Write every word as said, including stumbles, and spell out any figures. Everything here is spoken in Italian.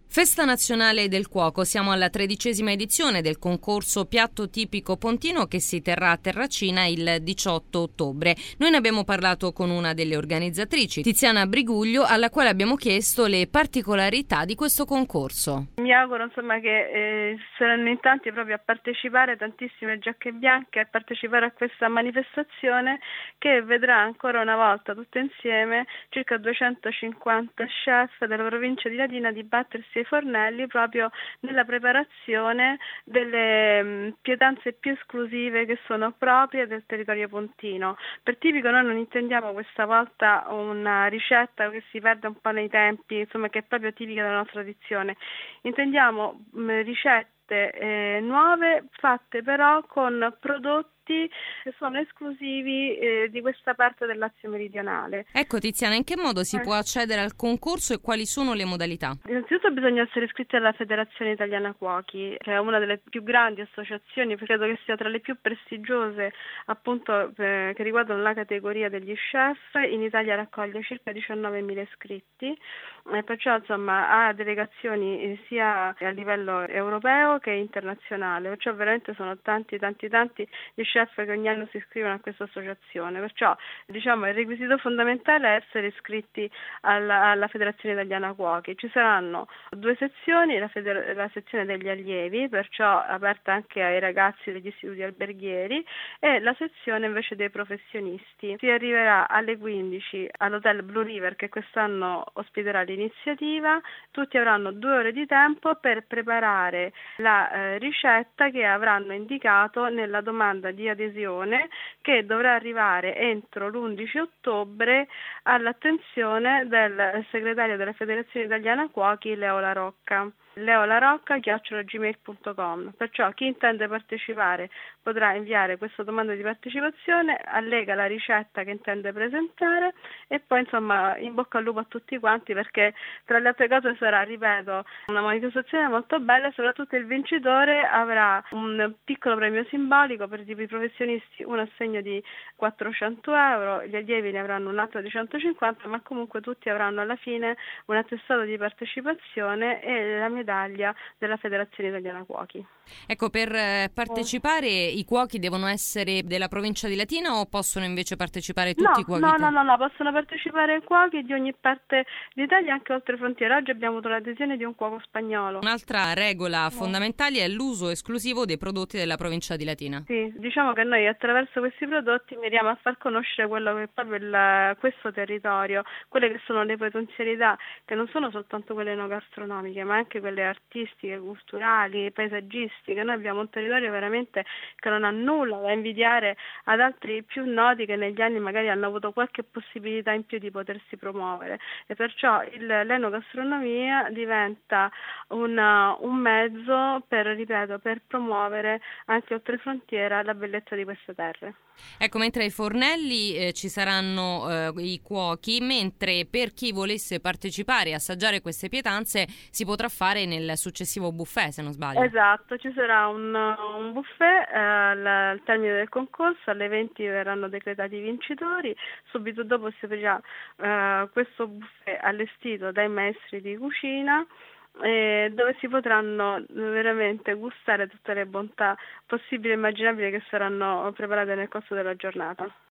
Festa nazionale del cuoco, siamo alla tredicesima edizione del concorso Piatto tipico pontino che si terrà a Terracina il diciotto ottobre. Noi ne abbiamo parlato con una delle organizzatrici, Tiziana Briguglio, alla quale abbiamo chiesto le particolarità di questo concorso. Mi auguro insomma che eh, saranno in tanti proprio a partecipare, tantissime giacche bianche, a partecipare a questa manifestazione che vedrà ancora una volta tutte insieme circa duecentocinquanta chef della provincia di Latina dibattersi ai fornelli proprio nella preparazione delle mh, pietanze più esclusive che sono proprie del territorio pontino. Per tipico noi non intendiamo questa volta una ricetta che si perde un po' nei tempi, insomma, che è proprio tipica della nostra tradizione. Intendiamo mh, ricette eh, nuove fatte però con prodotti che sono esclusivi eh, di questa parte del Lazio meridionale. Ecco Tiziana, in che modo si Eh. può accedere al concorso e quali sono le modalità? Innanzitutto bisogna essere iscritti alla Federazione Italiana Cuochi, che è una delle più grandi associazioni, credo che sia tra le più prestigiose appunto eh, che riguardano la categoria degli chef. In Italia raccoglie circa diciannovemila iscritti e perciò insomma ha delegazioni eh, sia a livello europeo che internazionale, perciò veramente sono tanti tanti tanti gli chef che ogni anno si iscrivono a questa associazione, perciò diciamo il requisito fondamentale è essere iscritti alla, alla Federazione Italiana Cuochi. Ci saranno due sezioni, la, feder- la sezione degli allievi, perciò aperta anche ai ragazzi degli istituti alberghieri, e la sezione invece dei professionisti. Si arriverà alle quindici all'hotel Blue River che quest'anno ospiterà l'iniziativa. Tutti avranno due ore di tempo per preparare la eh, ricetta che avranno indicato nella domanda di adesione che dovrà arrivare entro l'undici ottobre all'attenzione del segretario della Federazione Italiana Cuochi, Leo La Rocca. leo la rocca chiocciola gmail punto com. Perciò chi intende partecipare potrà inviare questa domanda di partecipazione, allega la ricetta che intende presentare e poi insomma in bocca al lupo a tutti quanti, perché tra le altre cose sarà, ripeto, una manifestazione molto bella e soprattutto il vincitore avrà un piccolo premio simbolico, per i professionisti un assegno di quattrocento euro, gli allievi ne avranno un altro di centocinquanta, ma comunque tutti avranno alla fine un attestato di partecipazione e la medaglia della Federazione Italiana Cuochi. Ecco, per eh, partecipare eh. i cuochi devono essere della provincia di Latina o possono invece partecipare tutti no, i cuochi? No, no, no, no, possono partecipare cuochi di ogni parte d'Italia, anche oltre frontiera. Oggi abbiamo avuto l'adesione di un cuoco spagnolo. Un'altra regola no. fondamentale è l'uso esclusivo dei prodotti della provincia di Latina. Sì, diciamo che noi attraverso questi prodotti miriamo a far conoscere quello che è proprio il, questo territorio, quelle che sono le potenzialità, che non sono soltanto quelle enogastronomiche, ma anche quelle artistiche, culturali, paesaggistiche. Noi abbiamo un territorio veramente che non ha nulla da invidiare ad altri più noti che negli anni magari hanno avuto qualche possibilità in più di potersi promuovere, e perciò il, l'enogastronomia diventa una, un mezzo per, ripeto, per promuovere anche oltre frontiera la bellezza di queste terre. Ecco, mentre ai fornelli eh, ci saranno eh, i cuochi, mentre per chi volesse partecipare e assaggiare queste pietanze si potrà fare nel successivo buffet, se non sbaglio. Esatto, ci sarà un, un buffet eh, al, al termine del concorso, alle venti verranno decretati i vincitori, subito dopo si aprirà eh, questo buffet allestito dai maestri di cucina, Eh, dove si potranno veramente gustare tutte le bontà possibili e immaginabili che saranno preparate nel corso della giornata.